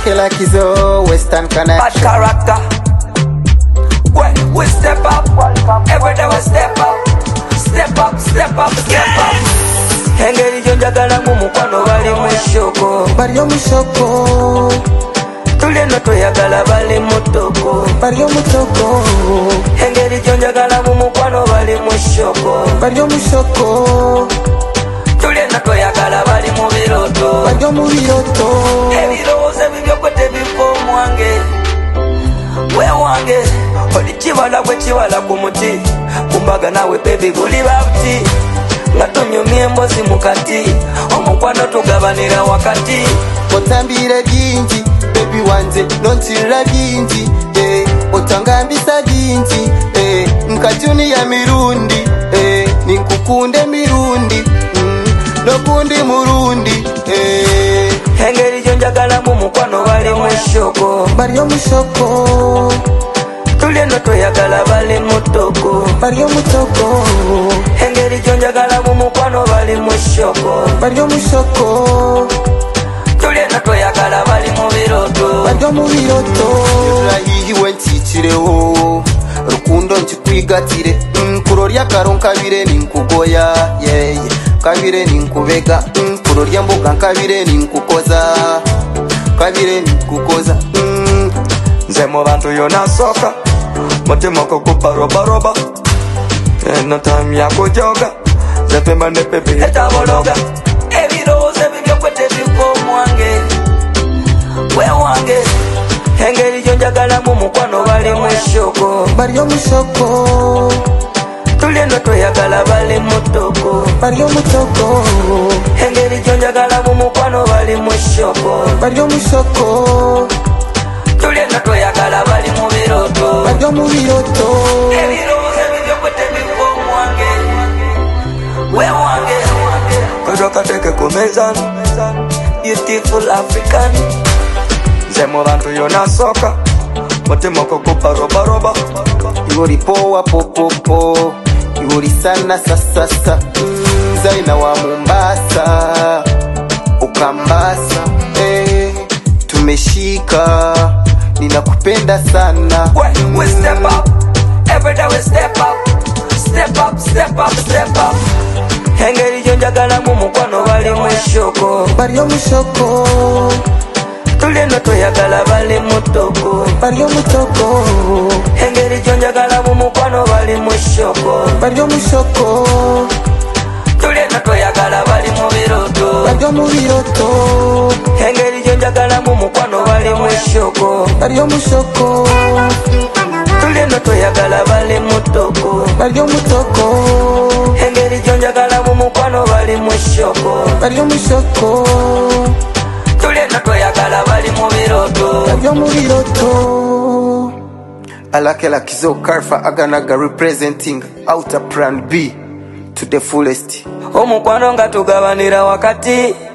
like is a Western connection. Bad character. We step up. Every day we step up. Step up, step up, step up. Engeri jonjagala mumukwano bali mushoko. Bali omushoko. Tuleno toyagala bali mutoko. Bali omutoko. Engeri jonjagala mumukwano bali mushoko. Bali omushoko. Tuleno toyagala bali mubiroto. Bali omubiroto. Ebirowoozo ebibyo kwe tebifo mwange. We wange oli kibala bwe kibala ku muti. Kumbaga nawe baby guli babuti. Nga tonyumye embozi mukati. Omukwano tugabanira wakati. Otambire bingi baby wanze nontirira bingi otangambisa bingi nkatuni ya mirundi ninkukunde mirundi nokundi murundi Engeri jonjagala mumukwano bali mushoko. Bali omushoko. Tuleno toyagala bali mutoko. Bali omutoko. Engeri jonjagala mumukwano bali mushoko. Bali omushoko. Tuleno toyagala bali mubiroto. Bali omubiroto. Rahihiwe ntikireho rukundo nkikwigatire kurorya karo nkabire ninkugoya kabire ninkubega kurorya mboga nkabire ninkukoza kabire ninkukoza nze mu bantu yona soka mutima kukubarobaroba eno time yakujoga nze pemba ne pepe etabologa ebirowoozo ebibyo kwe tebifo mwange we wange engeri jonjagala mumukwano bali mushoko. Bali omushoko. Tuleno toyagala bali mutoko. Bali omutoko. Engeri jonjagala mumukwano bali mushoko. Bali omushoko. Tuleno toyagala bali mubiroto. Bali omubiroto. Ebirowoozo ebibyo kwe tebifo mwange we wange kotokateke ku mezani beautiful African. Nze mu bantu yona soka mutima kukubarobaroba. Iwoli powa popopo. Iwoli sana sasasa. Zaina wa Mombasa ukambasa tumeshika ninakupenda sana. We step up. Every day we step up. Step up, step up, step up. Engeri jonjagala mumukwano bali mushoko. Bali omushoko. Tuleno toyagala bali mutoko. Bali omutoko. Engeri jonjagala mumukwano bali mushoko. Bali omushoko. Tuleno toyagala bali mubiroto. Bali omubiroto. Engeri jonjagala mumukwano bali mushoko. Bali omushoko. Tuleno toyagala bali mutoko. Bali omutoko. Engeri jonjagala mumukwano bali mushoko. Bali omushoko. Tuleno toyagala bali mubiroto. Bali omubiroto. Alakela Kizo Karfa Aganaga representing Outer Plan B to the fullest. Omukwano nga tugabanira wakati.